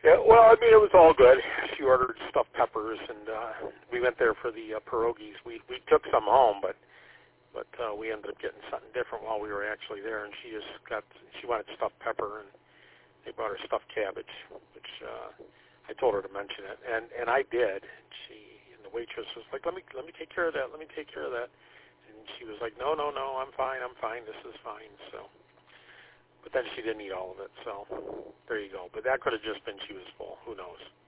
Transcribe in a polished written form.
Yeah, well, I mean, it was all good. She ordered stuffed peppers, and we went there for the pierogies. We took some home, but we ended up getting something different while we were actually there. And she wanted stuffed pepper, and they brought her stuffed cabbage, which I told her to mention it, and I did. And the waitress was like, let me take care of that. Let me take care of that. And she was like, no, I'm fine. This is fine. So. But then she didn't eat all of it, so there you go. But that could have just been she was full. Who knows?